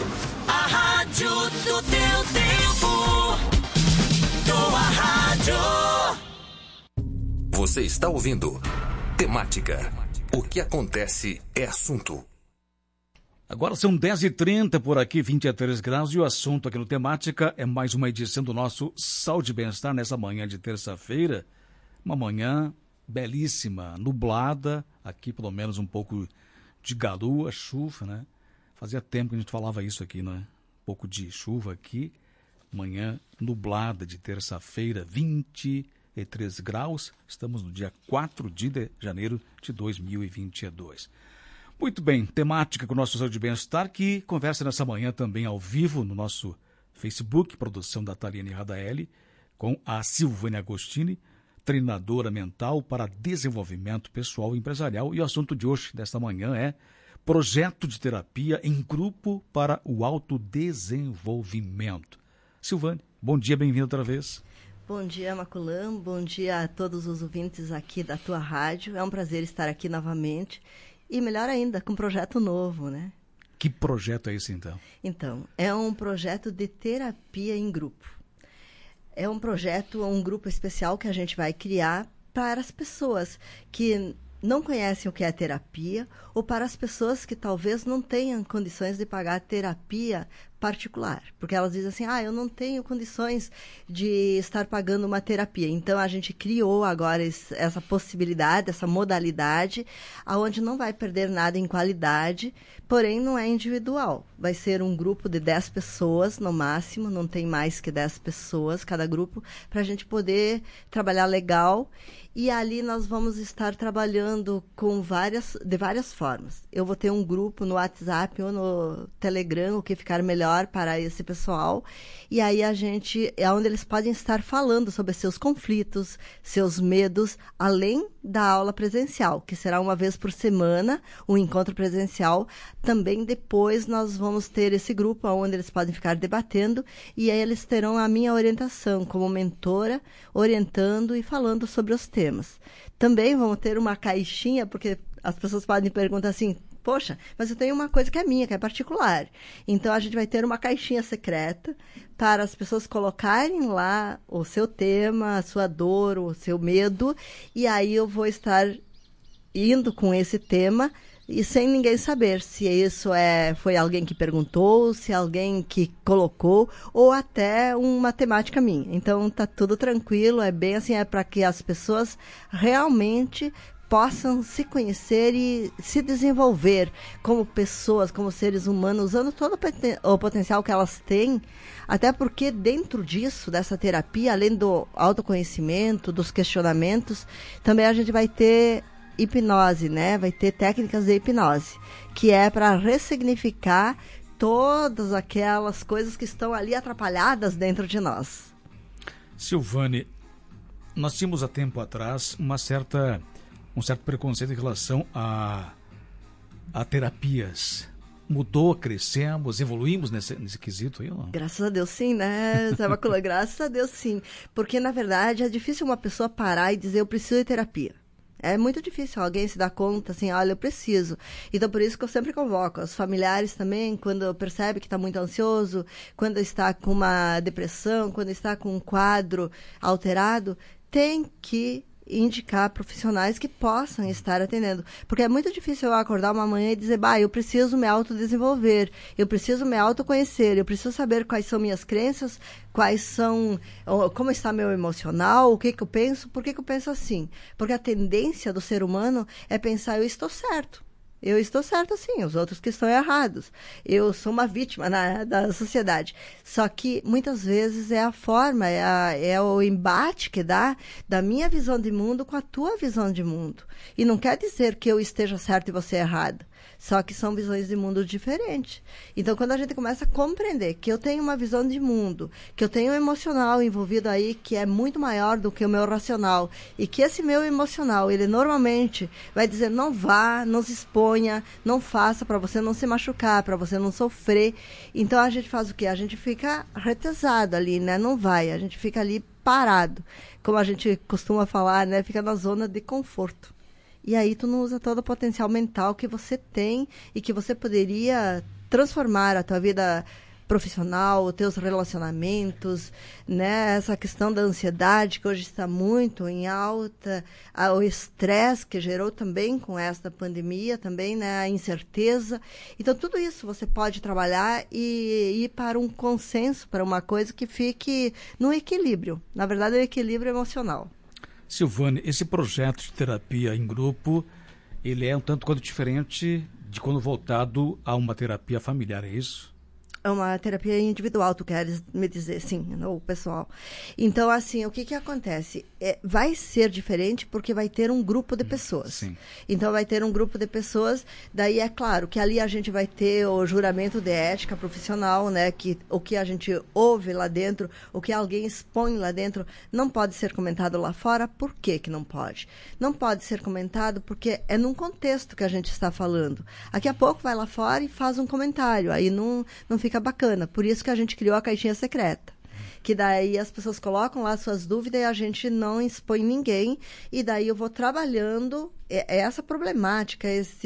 A rádio do teu tempo. Tua rádio. Você está ouvindo Temática. O que acontece é assunto. Agora são 10h30 por aqui, 23 graus, e o assunto aqui no Temática é mais uma edição do nosso Saúde e Bem-Estar nessa manhã de terça-feira. Uma manhã belíssima, nublada, aqui pelo menos um pouco de garoa, chuva, né? Fazia tempo que a gente falava isso aqui, né? Um pouco de chuva aqui, manhã nublada de terça-feira, 23 graus, estamos no dia 4 de janeiro de 2022. Muito bem, temática com o nosso Saúde e Bem-Estar, que conversa nessa manhã também ao vivo no nosso Facebook, produção da Taliane Radaeli, com a Silvânia Agostini, treinadora mental para desenvolvimento pessoal e empresarial. E o assunto de hoje, desta manhã, é projeto de terapia em grupo para o autodesenvolvimento. Silvânia, bom dia, bem-vinda outra vez. Bom dia, Maculã, bom dia a todos os ouvintes aqui da tua rádio. É um prazer estar aqui novamente. E melhor ainda, com um projeto novo, né? Que projeto é esse, então? Então, é um projeto de terapia em grupo. É um projeto, um grupo especial que a gente vai criar para as pessoas que não conhecem o que é terapia ou para as pessoas que talvez não tenham condições de pagar terapia particular. Porque elas dizem assim, eu não tenho condições de estar pagando uma terapia. Então, a gente criou agora essa possibilidade, essa modalidade, onde não vai perder nada em qualidade, porém não é individual. Vai ser um grupo de 10 pessoas, no máximo, não tem mais que 10 pessoas cada grupo, para a gente poder trabalhar legal. E ali nós vamos estar trabalhando de várias formas. Eu vou ter um grupo no WhatsApp ou no Telegram, o que ficar melhor para esse pessoal. E aí é onde eles podem estar falando sobre seus conflitos, seus medos, além da aula presencial, que será uma vez por semana, um encontro presencial. Também depois nós vamos ter esse grupo onde eles podem ficar debatendo e aí eles terão a minha orientação como mentora, orientando e falando sobre os temas. Também vamos ter uma caixinha, porque as pessoas podem perguntar assim, poxa, mas eu tenho uma coisa que é minha, que é particular. Então, a gente vai ter uma caixinha secreta para as pessoas colocarem lá o seu tema, a sua dor, o seu medo, e aí eu vou estar indo com esse tema e sem ninguém saber se isso foi alguém que perguntou, se alguém que colocou, ou até uma temática minha. Então, tá tudo tranquilo, é bem assim, é para que as pessoas realmente possam se conhecer e se desenvolver como pessoas, como seres humanos, usando todo o potencial que elas têm, até porque dentro disso, dessa terapia, além do autoconhecimento, dos questionamentos, também a gente vai ter hipnose, né? Vai ter técnicas de hipnose, que é para ressignificar todas aquelas coisas que estão ali atrapalhadas dentro de nós. Silvane, nós tínhamos há tempo atrás um certo preconceito em relação a terapias. Mudou, crescemos, evoluímos nesse quesito aí, não? Graças a Deus sim, né, Zé Macula? Graças a Deus sim. Porque, na verdade, é difícil uma pessoa parar e dizer, eu preciso de terapia. É muito difícil alguém se dar conta, assim, olha, eu preciso. Então, por isso que eu sempre convoco os familiares também, quando percebe que está muito ansioso, quando está com uma depressão, quando está com um quadro alterado, tem que indicar profissionais que possam estar atendendo. Porque é muito difícil eu acordar uma manhã e dizer, eu preciso me autodesenvolver, eu preciso me autoconhecer, eu preciso saber quais são minhas crenças, como está meu emocional, o que eu penso, por que eu penso assim. Porque a tendência do ser humano é pensar, eu estou certo. Eu estou certo assim, os outros que estão errados. Eu sou uma vítima da sociedade. Só que, muitas vezes, é a forma, é o embate que dá da minha visão de mundo com a tua visão de mundo. E não quer dizer que eu esteja certo e você errado. Só que são visões de mundo diferentes. Então, quando a gente começa a compreender que eu tenho uma visão de mundo, que eu tenho um emocional envolvido aí que é muito maior do que o meu racional, e que esse meu emocional, ele normalmente vai dizer, não vá, não se exponha, não faça para você não se machucar, para você não sofrer. Então, a gente faz o quê? A gente fica retesado ali, né? Não vai, a gente fica ali parado. Como a gente costuma falar, né? Fica na zona de conforto. E aí tu não usa todo o potencial mental que você tem e que você poderia transformar a tua vida profissional, os teus relacionamentos, né? Essa questão da ansiedade que hoje está muito em alta, o estresse que gerou também com esta pandemia, também, né? A incerteza. Então, tudo isso você pode trabalhar e ir para um consenso, para uma coisa que fique no equilíbrio. Na verdade, é o equilíbrio emocional. Silvane, esse projeto de terapia em grupo, ele é um tanto quanto diferente de quando voltado a uma terapia familiar, é isso? É uma terapia individual, tu queres me dizer, sim, ou pessoal. Então, assim, o que acontece? Vai ser diferente porque vai ter um grupo de pessoas. Sim. Então, vai ter um grupo de pessoas, daí é claro que ali a gente vai ter o juramento de ética profissional, né? Que o que a gente ouve lá dentro, o que alguém expõe lá dentro, não pode ser comentado lá fora. Por que que não pode? Não pode ser comentado porque é num contexto que a gente está falando. Daqui a pouco vai lá fora e faz um comentário, aí não fica bacana. Por isso que a gente criou a caixinha secreta. Que daí as pessoas colocam lá suas dúvidas e a gente não expõe ninguém. E daí eu vou trabalhando essa problemática,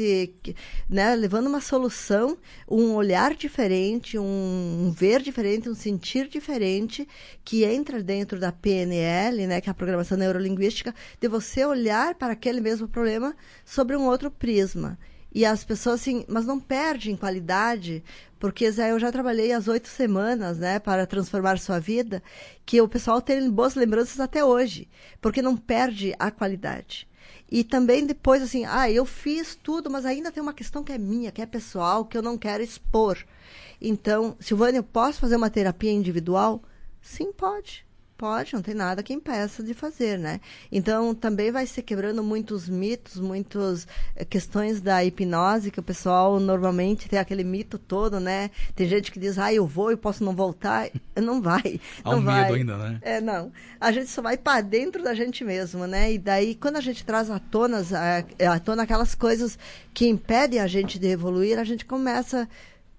né, levando uma solução, um olhar diferente, um ver diferente, um sentir diferente, que entra dentro da PNL, né, que é a Programação Neurolinguística, de você olhar para aquele mesmo problema sobre um outro prisma. E as pessoas, assim, mas não perdem qualidade, porque Zé, eu já trabalhei as 8 semanas, né, para transformar sua vida, que o pessoal tem boas lembranças até hoje, porque não perde a qualidade. E também depois, assim, eu fiz tudo, mas ainda tem uma questão que é minha, que é pessoal, que eu não quero expor. Então, Silvânia, eu posso fazer uma terapia individual? Sim, pode. Pode, não tem nada que impeça de fazer, né? Então, também vai se quebrando muitos mitos, muitas questões da hipnose, que o pessoal normalmente tem aquele mito todo, né? Tem gente que diz, eu vou e posso não voltar. Não vai. Há um medo ainda, né? Não. A gente só vai para dentro da gente mesmo, né? E daí, quando a gente traz à tona aquelas coisas que impedem a gente de evoluir, a gente começa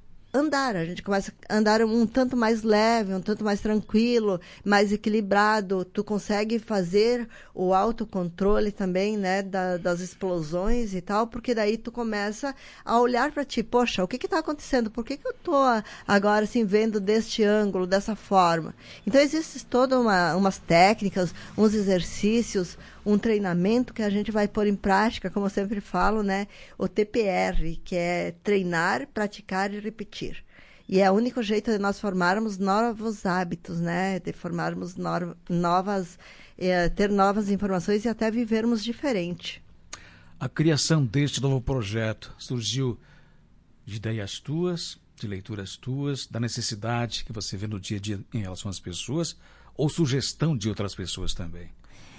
a gente começa a andar um tanto mais leve, um tanto mais tranquilo, mais equilibrado. Tu consegue fazer o autocontrole também, né, das explosões e tal, porque daí tu começa a olhar para ti, poxa, o que está acontecendo? Por que eu estou agora assim vendo deste ângulo, dessa forma? Então existe toda umas técnicas, uns exercícios, um treinamento que a gente vai pôr em prática, como eu sempre falo, né? O TPR, que é treinar, praticar e repetir. E é o único jeito de nós formarmos novos hábitos, né? De formarmos ter novas informações e até vivermos diferente. A criação deste novo projeto surgiu de ideias tuas, de leituras tuas, da necessidade que você vê no dia a dia em relação às pessoas, ou sugestão de outras pessoas também?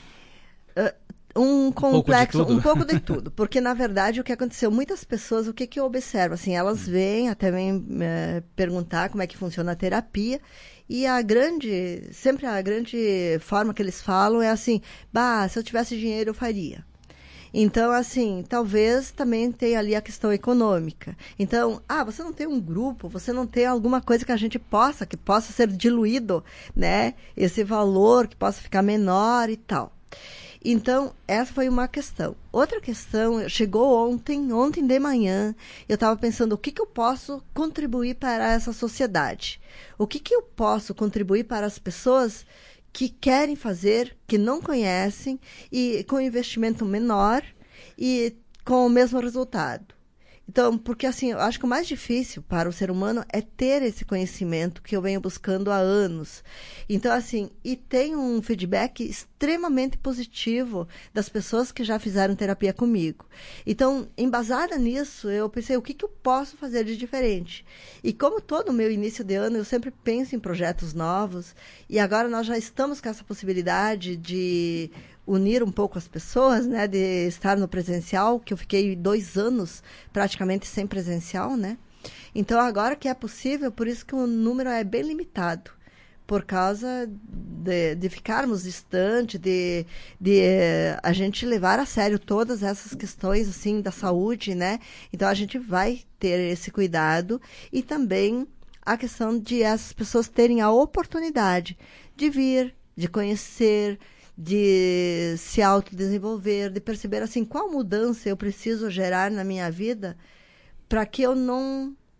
Um complexo, um pouco de tudo, porque na verdade o que aconteceu, muitas pessoas, o que eu observo, assim, elas vêm até vêm perguntar como é que funciona a terapia, e sempre a grande forma que eles falam é assim, se eu tivesse dinheiro eu faria. Então, assim, talvez também tenha ali a questão econômica. Então, você não tem um grupo, você não tem alguma coisa que possa ser diluído, né? Esse valor que possa ficar menor e tal. Então, essa foi uma questão. Outra questão, chegou ontem de manhã, eu estava pensando o que eu posso contribuir para essa sociedade. O que eu posso contribuir para as pessoas que querem fazer, que não conhecem, e com investimento menor e com o mesmo resultado. Então, porque assim, eu acho que o mais difícil para o ser humano é ter esse conhecimento que eu venho buscando há anos. Então, assim, e tem um feedback extremamente positivo das pessoas que já fizeram terapia comigo. Então, embasada nisso, eu pensei, o que eu posso fazer de diferente? E como todo o meu início de ano, eu sempre penso em projetos novos, e agora nós já estamos com essa possibilidade de unir um pouco as pessoas, né, de estar no presencial, que eu fiquei 2 anos praticamente sem presencial, né? Então, agora que é possível, por isso que o número é bem limitado, por causa de ficarmos distante, de a gente levar a sério todas essas questões, assim, da saúde, né? Então, a gente vai ter esse cuidado e também a questão de essas pessoas terem a oportunidade de vir, de conhecer, de se autodesenvolver, de perceber assim qual mudança eu preciso gerar na minha vida para que eu não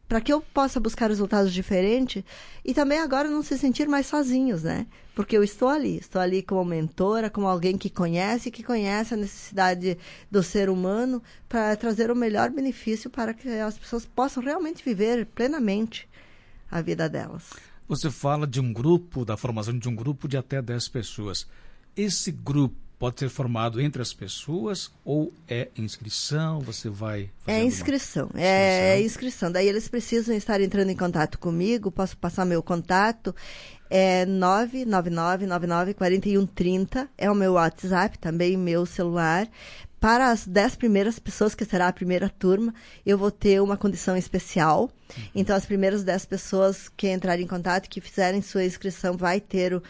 para que eu possa buscar resultados diferentes e também agora não se sentir mais sozinhos, né? Porque eu estou ali como mentora, como alguém que conhece a necessidade do ser humano para trazer o melhor benefício para que as pessoas possam realmente viver plenamente a vida delas. Você fala de um grupo, da formação de um grupo de até 10 pessoas. Esse grupo pode ser formado entre as pessoas ou é inscrição? Você vai É inscrição, é inscrição. Daí eles precisam estar entrando em contato comigo, posso passar meu contato, é 999-99-4130, é o meu WhatsApp, também meu celular. Para as 10 primeiras pessoas, que será a primeira turma, eu vou ter uma condição especial. Então, as primeiras 10 pessoas que entrarem em contato, que fizerem sua inscrição, vai ter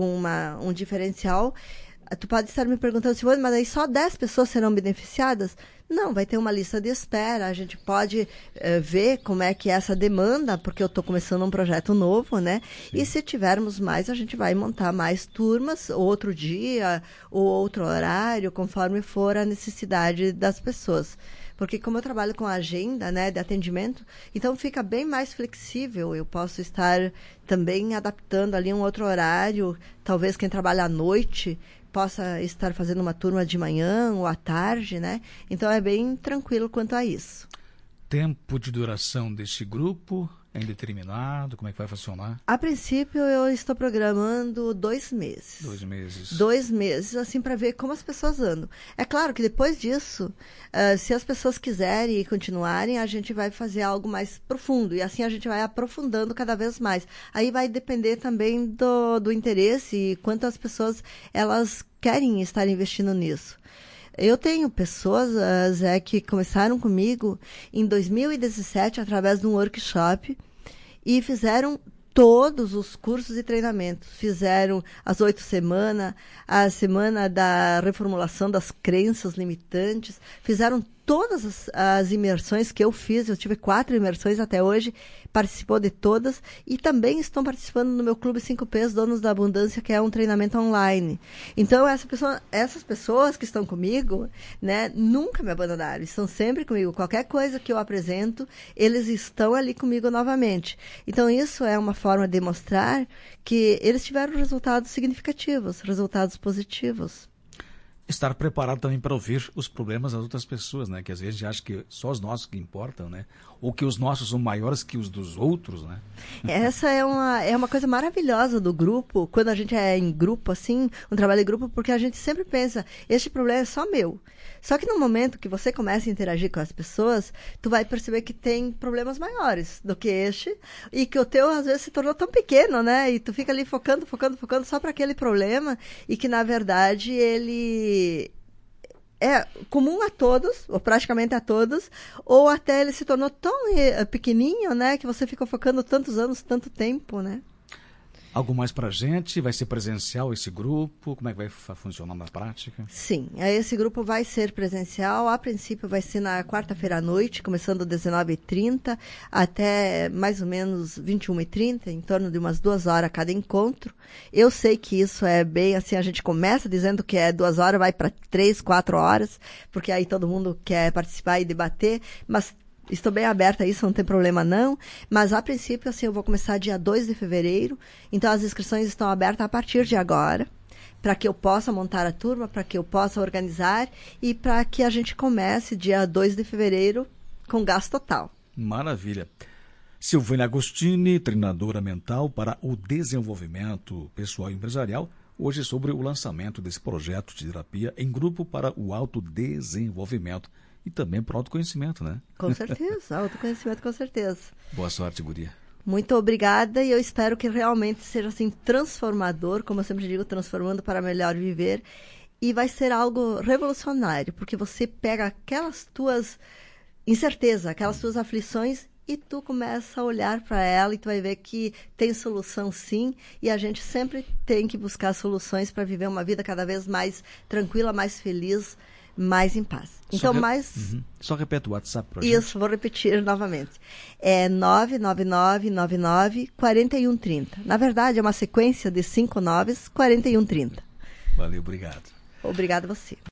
um diferencial. Tu pode estar me perguntando, mas aí só 10 pessoas serão beneficiadas? Não, vai ter uma lista de espera. A gente pode ver como é que é essa demanda, porque eu estou começando um projeto novo, né? Sim. E se tivermos mais, a gente vai montar mais turmas, outro dia, ou outro horário, conforme for a necessidade das pessoas. Porque como eu trabalho com agenda, né, de atendimento, então fica bem mais flexível. Eu posso estar também adaptando ali um outro horário, talvez quem trabalha à noite possa estar fazendo uma turma de manhã ou à tarde, né? Então é bem tranquilo quanto a isso. Tempo de duração deste grupo é indeterminado? Como é que vai funcionar? A princípio, eu estou programando 2 meses. 2 meses. 2 meses, assim, para ver como as pessoas andam. É claro que depois disso, se as pessoas quiserem e continuarem, a gente vai fazer algo mais profundo. E assim a gente vai aprofundando cada vez mais. Aí vai depender também do interesse e quantas pessoas elas querem estar investindo nisso. Eu tenho pessoas, Zé, que começaram comigo em 2017 através de um workshop e fizeram todos os cursos e treinamentos. Fizeram as 8 semanas, a semana da reformulação das crenças limitantes, fizeram todas as imersões que eu fiz. Eu tive 4 imersões até hoje, participou de todas e também estão participando no meu Clube 5Ps Donos da Abundância, que é um treinamento online. Então, essas pessoas que estão comigo, né, nunca me abandonaram, estão sempre comigo. Qualquer coisa que eu apresento, eles estão ali comigo novamente. Então, isso é uma forma de mostrar que eles tiveram resultados significativos, resultados positivos. Estar preparado também para ouvir os problemas das outras pessoas, né? Que às vezes a gente acha que só os nossos que importam, né? Ou que os nossos são maiores que os dos outros, né? Essa é uma coisa maravilhosa do grupo, quando a gente é em grupo, assim, um trabalho em grupo, porque a gente sempre pensa, este problema é só meu. Só que no momento que você começa a interagir com as pessoas, tu vai perceber que tem problemas maiores do que este, e que o teu, às vezes, se tornou tão pequeno, né? E tu fica ali focando só para aquele problema, e que, na verdade, ele é comum a todos, ou praticamente a todos, ou até ele se tornou tão pequenininho, né? Que você ficou focando tantos anos, tanto tempo, né? Algo mais para a gente? Vai ser presencial esse grupo? Como é que vai funcionar na prática? Sim, esse grupo vai ser presencial. A princípio vai ser na quarta-feira à noite, começando às 19h30 até mais ou menos 21h30, em torno de umas 2 horas cada encontro. Eu sei que isso é bem assim, a gente começa dizendo que é 2 horas, vai para 3, 4 horas, porque aí todo mundo quer participar e debater, mas estou bem aberta a isso, não tem problema não, mas a princípio, assim, eu vou começar dia 2 de fevereiro, então as inscrições estão abertas a partir de agora, para que eu possa montar a turma, para que eu possa organizar e para que a gente comece dia 2 de fevereiro com gás total. Maravilha. Silvânia Agostini, treinadora mental para o desenvolvimento pessoal e empresarial, hoje sobre o lançamento desse projeto de terapia em grupo para o autodesenvolvimento. E também para o autoconhecimento, né? Com certeza, autoconhecimento com certeza. Boa sorte, guria. Muito obrigada e eu espero que realmente seja assim transformador, como eu sempre digo, transformando para melhor viver. E vai ser algo revolucionário, porque você pega aquelas tuas incertezas, aquelas tuas aflições e tu começa a olhar para ela e tu vai ver que tem solução sim. E a gente sempre tem que buscar soluções para viver uma vida cada vez mais tranquila, mais feliz, mais em paz. Então, Só repete o WhatsApp para a gente. Isso, vou repetir novamente. É 999-4130. Na verdade, é uma sequência de 5 9s, 4130. Valeu, obrigado. Obrigada a você.